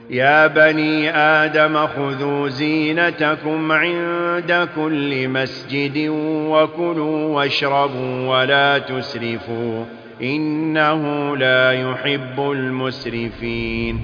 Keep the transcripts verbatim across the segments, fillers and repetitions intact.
يا بني آدم خذوا زينتكم عند كل مسجد وكلوا واشربوا ولا تسرفوا إنه لا يحب المسرفين.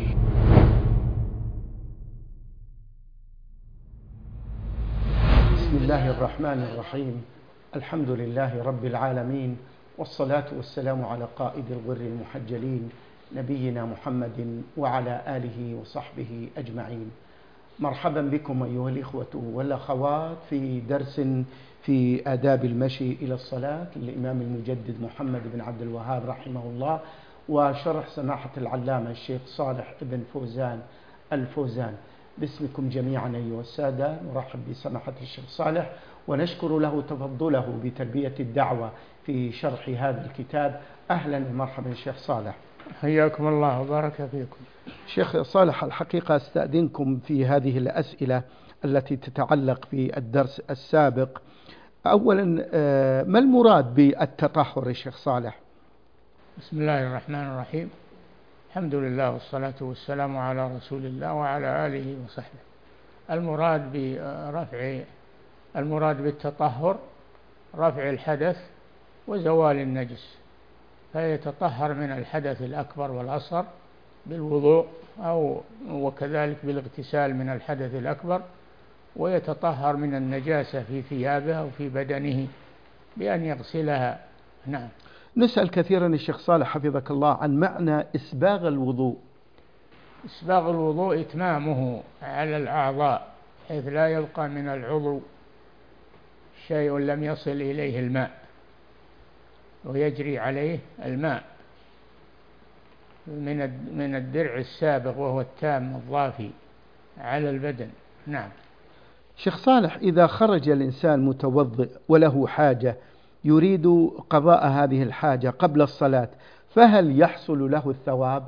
بسم الله الرحمن الرحيم. الحمد لله رب العالمين، والصلاة والسلام على قائد الغر المحجلين نبينا محمد وعلى آله وصحبه أجمعين. مرحبا بكم أيها الإخوة والأخوات في درس في آداب المشي إلى الصلاة للإمام المجدد محمد بن عبد الوهاب رحمه الله، وشرح سماحة العلامة الشيخ صالح بن فوزان الفوزان. باسمكم جميعا أيها السادة نرحب بسماحة الشيخ صالح ونشكر له تفضله بتلبية الدعوة في شرح هذا الكتاب. أهلا ومرحبا شيخ صالح. حياكم الله وبارك فيكم. شيخ صالح، الحقيقة أستأذنكم في هذه الأسئلة التي تتعلق بالدرس السابق. أولا، ما المراد بالتطهر يا شيخ صالح؟ بسم الله الرحمن الرحيم. الحمد لله والصلاة والسلام على رسول الله وعلى آله وصحبه. المراد برفع المراد بالتطهر رفع الحدث وزوال النجس، فيتطهر من الحدث الأكبر والأصغر بالوضوء أو وكذلك بالاغتسال من الحدث الأكبر، ويتطهر من النجاسة في ثيابه أو في بدنه بأن يغسلها. نعم. نسأل كثيرا الشيخ صالح حفظك الله عن معنى إسباغ الوضوء. إسباغ الوضوء إتمامه على الأعضاء حيث لا يبقى من العضو شيء لم يصل إليه الماء ويجري عليه الماء من من الدرع السابق وهو التام الضافي على البدن. نعم. شيخ صالح، إذا خرج الإنسان متوضئ وله حاجة يريد قضاء هذه الحاجة قبل الصلاة، فهل يحصل له الثواب؟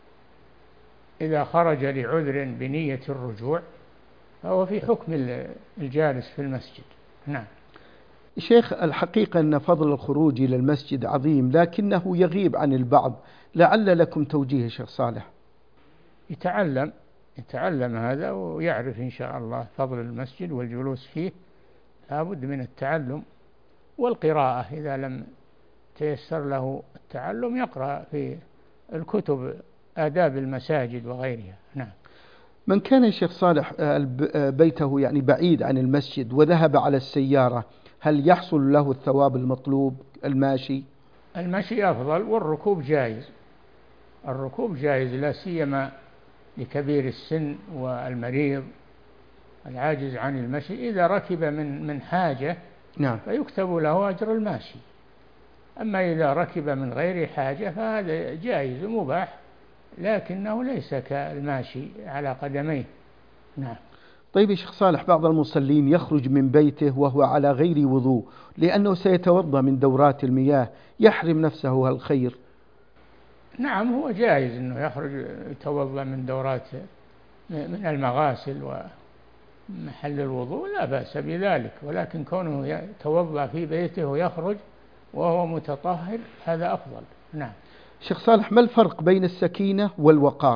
إذا خرج لعذر بنية الرجوع فهو في حكم الجالس في المسجد. نعم. شيخ، الحقيقة أن فضل الخروج إلى المسجد عظيم، لكنه يغيب عن البعض، لعل لكم توجيه شيخ صالح. يتعلم يتعلم هذا ويعرف إن شاء الله فضل المسجد والجلوس فيه. لابد من التعلم والقراءة، إذا لم تيسر له التعلم يقرأ في الكتب آداب المساجد وغيرها. نعم. من كان الشيخ صالح بيته يعني بعيد عن المسجد وذهب على السيارة، هل يحصل له الثواب المطلوب؟ الماشي المشي أفضل، والركوب جائز. الركوب جائز لا سيما لكبير السن والمريض العاجز عن المشي، إذا ركب من من حاجة نعم فيكتب له أجر الماشي. أما إذا ركب من غير حاجة فهذا جائز ومباح، لكنه ليس كالماشي على قدميه. نعم. طيب يا شيخ صالح، بعض المصلين يخرج من بيته وهو على غير وضوء لأنه سيتوضأ من دورات المياه، يحرم نفسه الخير. نعم، هو جائز أنه يخرج يتوضأ من دورات من المغاسل ومحل الوضوء، لا بأس بذلك، ولكن كونه يتوضأ في بيته ويخرج وهو متطهر هذا أفضل. نعم. شيخ صالح، ما الفرق بين السكينة والوقار؟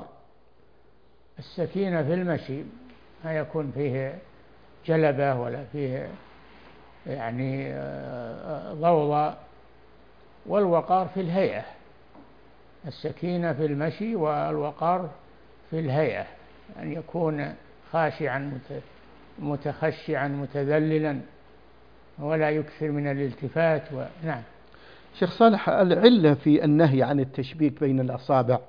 السكينة في المشي ما يكون فيه جلبة ولا فيه يعني ضوضاء، والوقار في الهيئة. السكينة في المشي والوقار في الهيئة، أن يكون خاشعا متخشعا متذللا ولا يكثر من الالتفات. ونعم. شيخ صالح، العلة في النهي عن التشبيك بين الأصابع؟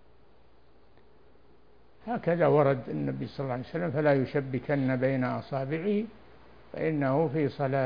هكذا ورد النبي صلى الله عليه وسلم: فلا يشبكن بين أصابعه فإنه في صلاة.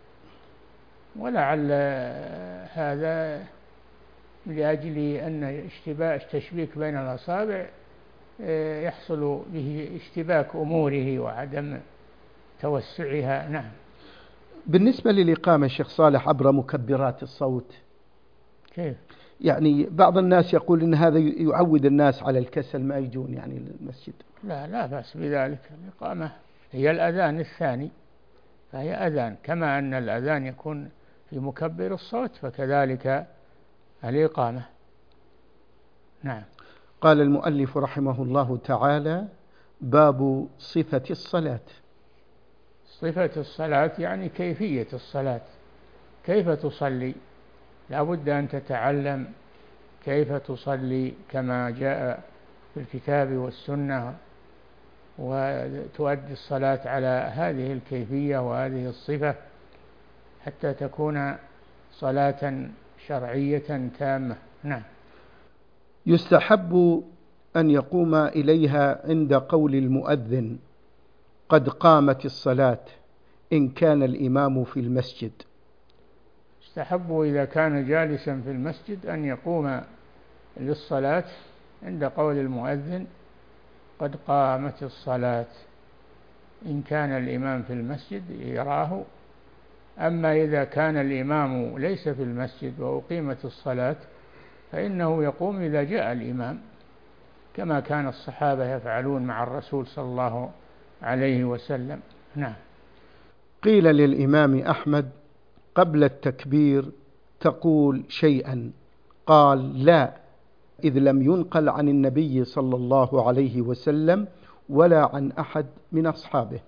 ولعل هذا لأجل أن اشتباك التشبيك بين الأصابع يحصل به اشتباك أموره وعدم توسعها. نعم. بالنسبة للإقامة شيخ صالح عبر مكبرات الصوت، كيف؟ يعني بعض الناس يقول إن هذا يعود الناس على الكسل ما يجون يعني للمسجد. لا لا بأس بذلك. الإقامة هي الأذان الثاني، فهي أذان، كما أن الأذان يكون في مكبر الصوت فكذلك الإقامة. نعم. قال المؤلف رحمه الله تعالى: باب صفة الصلاة. صفة الصلاة يعني كيفية الصلاة، كيف تصلي، لا بد أن تتعلم كيف تصلي كما جاء في الكتاب والسنة، وتؤدي الصلاة على هذه الكيفية وهذه الصفة حتى تكون صلاة شرعية تامة. نعم. يستحب أن يقوم إليها عند قول المؤذن: قد قامت الصلاة، إن كان الإمام في المسجد. يستحب إذا كان جالسا في المسجد أن يقوم للصلاة عند قول المؤذن: قد قامت الصلاة، إن كان الإمام في المسجد يراه. أما إذا كان الإمام ليس في المسجد وأقيمت الصلاة فإنه يقوم إذا جاء الإمام، كما كان الصحابة يفعلون مع الرسول صلى الله عليه وسلم. نعم. قيل للإمام أحمد: قبل التكبير تقول شيئا؟ قال: لا، إذ لم ينقل عن النبي صلى الله عليه وسلم ولا عن أحد من أصحابه.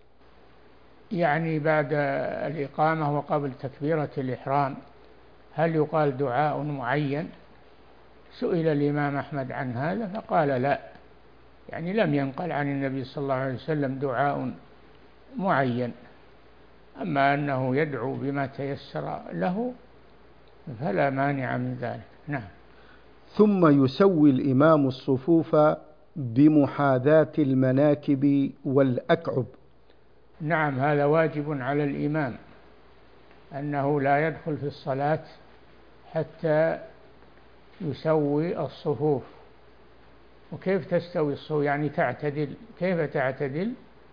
يعني بعد الإقامة وقبل تكبيرة الإحرام هل يقال دعاء معين؟ سئل الإمام أحمد عن هذا فقال لا، يعني لم ينقل عن النبي صلى الله عليه وسلم دعاء معين، أما أنه يدعو بما تيسر له فلا مانع من ذلك. نعم. ثم يسوي الإمام الصفوف بمحاذاة المناكب والأكعب. نعم، هذا واجب على الإمام، أنه لا يدخل في الصلاة حتى يسوي الصفوف. وكيف تستوي الصفوف؟ يعني تعتدل. كيف تعتدل؟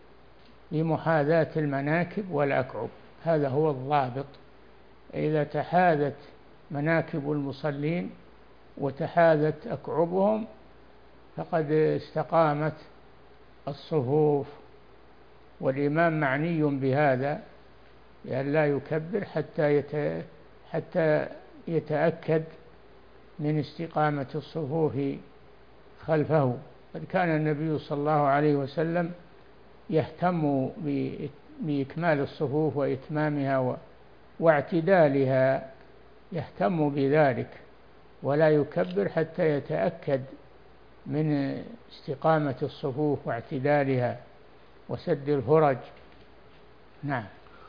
بمحاذاة المناكب والأكعب، هذا هو الضابط. إذا تحاذت مناكب المصلين وتحاذت أكعبهم فقد استقامت الصفوف. والإمام معني بهذا لأن لا يكبر حتى حتى يتأكد من استقامة الصفوف خلفه. قد كان النبي صلى الله عليه وسلم يهتم بإكمال الصفوف وإتمامها واعتدالها، يهتم بذلك ولا يكبر حتى يتأكد من استقامة الصفوف واعتدالها وسد الفرج. نعم.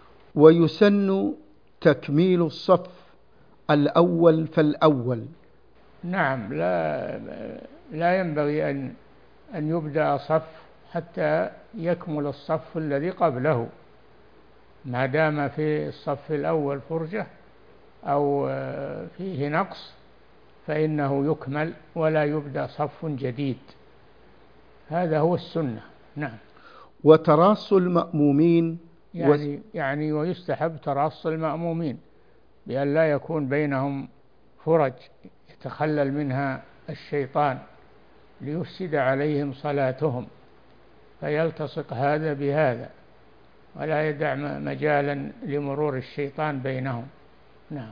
ويسن تكميل الصف الأول فالأول. نعم، لا لا ينبغي أن أن يبدأ صف حتى يكمل الصف الذي قبله، ما دام في الصف الأول فرجة أو فيه نقص فإنه يكمل ولا يبدأ صف جديد، هذا هو السنة. نعم. وتراص المأمومين يعني, يعني ويستحب تراص المأمومين بأن لا يكون بينهم فرج يتخلل منها الشيطان ليفسد عليهم صلاتهم، فيلتصق هذا بهذا ولا يدع مجالا لمرور الشيطان بينهم. نعم.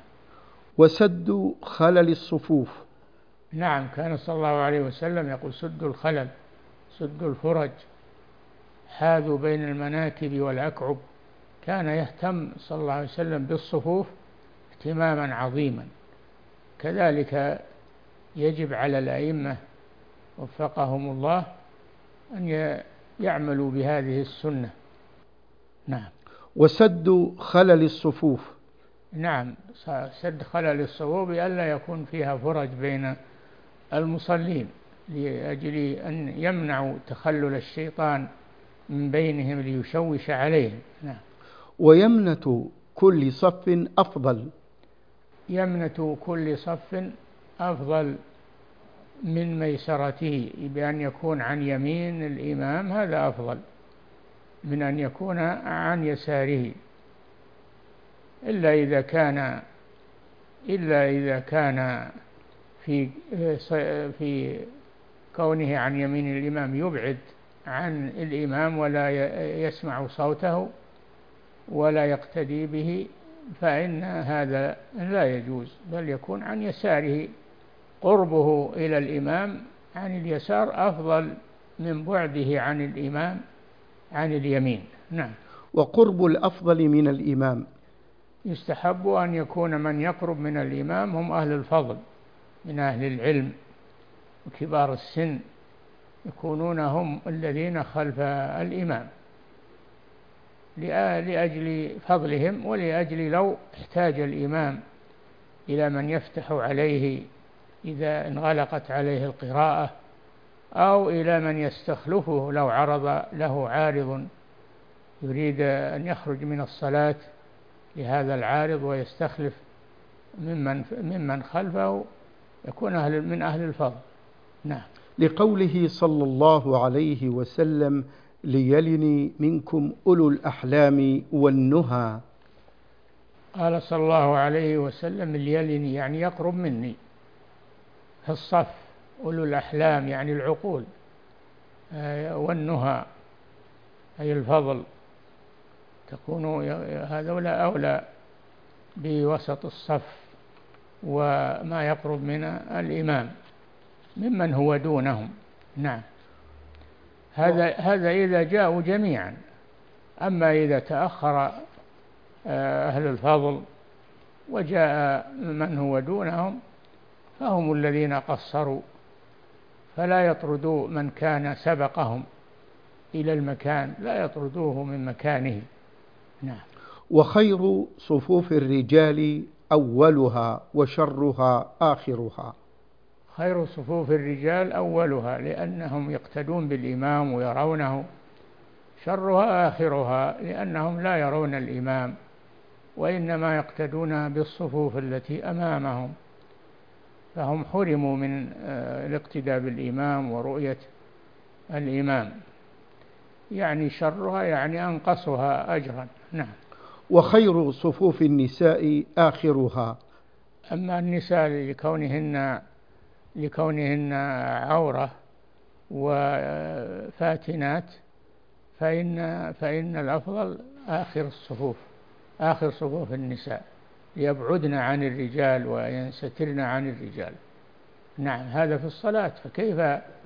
وسد خلل الصفوف. نعم، كان صلى الله عليه وسلم يقول: سد الخلل، سد الفرج، حاذوا بين المناكب والأكعب. كان يهتم صلى الله عليه وسلم بالصفوف اهتماما عظيما. كذلك يجب على الأئمة وفقهم الله أن يعملوا بهذه السنة. نعم. وسد خلل الصفوف. نعم، سد خلل الصفوف بألا يكون فيها فرج بين المصلين لأجل أن يمنعوا تخلل الشيطان من بينهم ليشوش عليهم. نعم. ويمنة كل صف أفضل. يمنة كل صف أفضل من ميسرته، بأن يكون عن يمين الإمام، هذا أفضل من أن يكون عن يساره، إلا إذا كان إلا إذا كان في في كونه عن يمين الإمام يبعد عن الإمام ولا يسمع صوته ولا يقتدي به، فإن هذا لا يجوز، بل يكون عن يساره. قربه إلى الإمام عن اليسار أفضل من بعده عن الإمام عن اليمين. نعم. وقرب الأفضل من الإمام، يستحب أن يكون من يقرب من الإمام هم أهل الفضل من أهل العلم وكبار السن، يكونون هم الذين خلف الإمام لأجل فضلهم، ولأجل لو احتاج الإمام إلى من يفتح عليه إذا انغلقت عليه القراءة، أو إلى من يستخلفه لو عرض له عارض يريد أن يخرج من الصلاة لهذا العارض ويستخلف ممن ممن خلفه، يكون أهل من أهل الفضل. نعم. لقوله صلى الله عليه وسلم: ليلني منكم أولو الأحلام والنهى. قال صلى الله عليه وسلم: ليلني يعني يقرب مني في الصف، أولو الأحلام يعني العقول، والنهى أي الفضل، تكون هذولا أولى بوسط الصف وما يقرب من الإمام ممن هو دونهم. نعم. هذا هذا إذا جاءوا جميعا. أما إذا تأخر أهل الفضل وجاء من هو دونهم فهم الذين قصروا، فلا يطردوا من كان سبقهم إلى المكان، لا يطردوه من مكانه. نعم. وخير صفوف الرجال أولها وشرها آخرها. خير صفوف الرجال أولها لأنهم يقتدون بالإمام ويرونه، شرها آخرها لأنهم لا يرون الإمام وإنما يقتدون بالصفوف التي أمامهم، فهم حرموا من الاقتداء بالإمام ورؤية الإمام. يعني شرها يعني أنقصها أجرا. نعم. وخير صفوف النساء آخرها. أما النساء لكونهن لكونهن عورة وفاتنات فإن فإن الأفضل آخر الصفوف، آخر صفوف النساء، يبعدن عن الرجال وينسترن عن الرجال. نعم. هذا في الصلاة، فكيف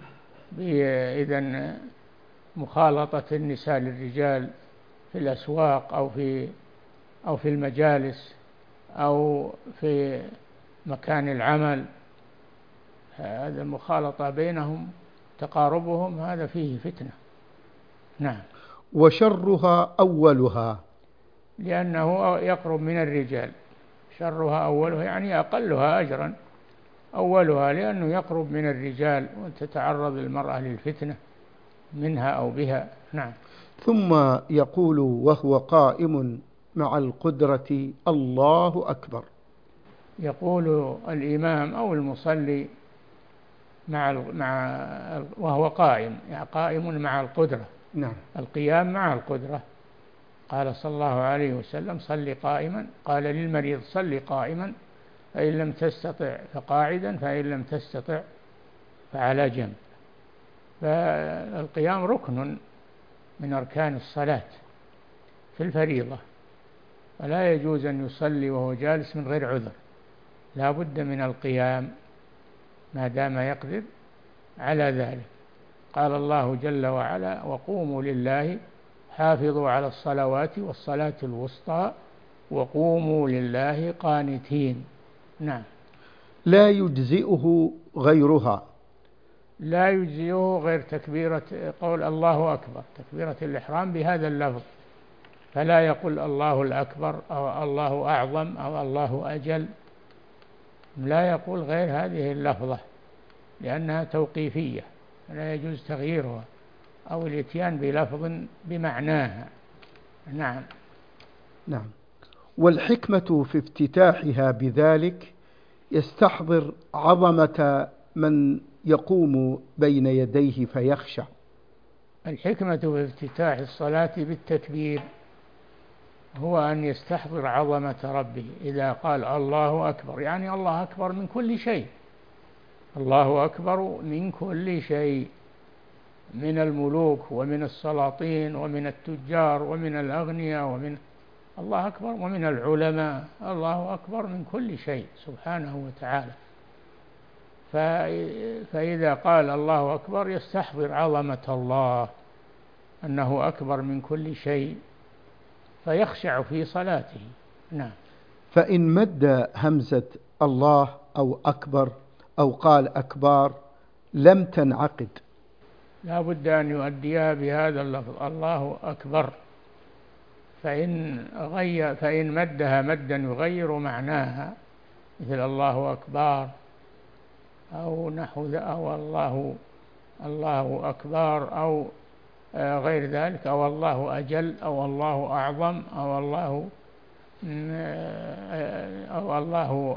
إذن مخالطة النساء للرجال في الأسواق أو في أو في المجالس أو في مكان العمل؟ هذا المخالطة بينهم تقاربهم هذا فيه فتنة. نعم. وشرها أولها لأنه يقرب من الرجال. شرها أولها يعني أقلها أجرا أولها، لأنه يقرب من الرجال وتتعرض المرأة للفتنة منها أو بها. نعم. ثم يقول وهو قائم مع القدرة: الله أكبر. يقول الإمام أو المصلي مع مع وهو قائم، يعني قائم مع القدرة. نعم. القيام مع القدرة. قال صلى الله عليه وسلم: صل قائما. قال للمريض: صل قائما، فإن لم تستطع فقاعدا، فإن لم تستطع فعلى جنب. فالقيام ركن من أركان الصلاة في الفريضة، فلا يجوز أن يصلي وهو جالس من غير عذر، لا بد من القيام ما دام يقدر على ذلك. قال الله جل وعلا: وقوموا لله حافظوا على الصلوات والصلاة الوسطى وقوموا لله قانتين. نعم. لا يجزئه غيرها. لا يجزئه غير تكبيرة قول الله أكبر، تكبيرة الإحرام بهذا اللفظ، فلا يقول الله الأكبر أو الله أعظم أو الله أجل، لا يقول غير هذه اللفظة لأنها توقيفية، لا يجوز تغييرها أو الاتيان بلفظ بمعناها. نعم. نعم. والحكمة في افتتاحها بذلك يستحضر عظمة من يقوم بين يديه فيخشع. الحكمة في افتتاح الصلاة بالتكبير هو أن يستحضر عظمة ربه إذا قال الله أكبر، يعني الله أكبر من كل شيء، الله أكبر من كل شيء، من الملوك ومن السلاطين ومن التجار ومن الأغنياء ومن الله أكبر ومن العلماء، الله أكبر من كل شيء سبحانه وتعالى. فإذا قال الله أكبر يستحضر عظمة الله، أنه أكبر من كل شيء، فيخشع في صلاته. نعم. فإن مد همزة الله أو أكبر أو قال أكبار لم تنعقد، لا بد أن يؤديها بهذا اللفظ الله أكبر. فإن غير فإن مدها مدا يغير معناها، مثل الله أكبر أو نحو ذا، أو الله الله أكبر، أو غير ذلك، أو الله أجل، أو الله أعظم، أو الله أو الله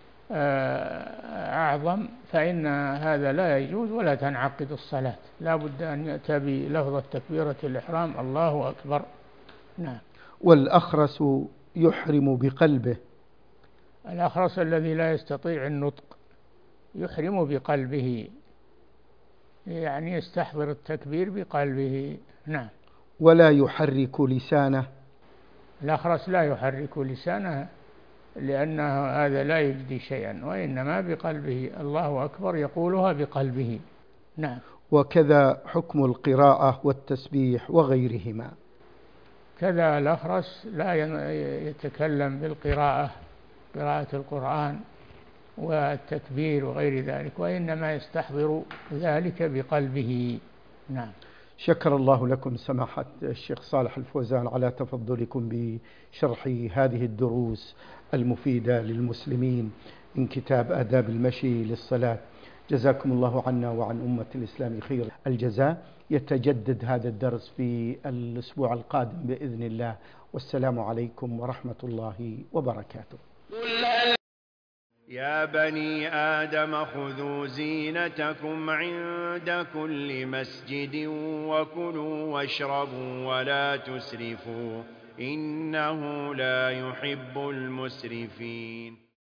أعظم، فإن هذا لا يجوز ولا تنعقد الصلاة. لا بد أن يأتي بلفظ تكبيرة الإحرام الله أكبر. نعم. والأخرس يحرم بقلبه. الأخرس الذي لا يستطيع النطق يحرم بقلبه، يعني يستحضر التكبير بقلبه. نعم. ولا يحرك لسانه. الأخرس لا يحرك لسانه، لأنه هذا لا يجدي شيئا، وإنما بقلبه الله أكبر يقولها بقلبه. نعم. وكذا حكم القراءة والتسبيح وغيرهما. كذا الأخرس لا يتكلم بالقراءة، قراءة القرآن والتكبير وغير ذلك، وإنما يستحضر ذلك بقلبه. نعم. شكر الله لكم سماحة الشيخ صالح الفوزان على تفضلكم بشرح هذه الدروس المفيدة للمسلمين من كتاب آداب المشي للصلاة. جزاكم الله عنا وعن أمة الإسلام خير الجزاء. يتجدد هذا الدرس في الأسبوع القادم بإذن الله، والسلام عليكم ورحمة الله وبركاته. يا بني آدم خذوا زينتكم عند كل مسجد وكلوا واشربوا ولا تسرفوا إنه لا يحب المسرفين.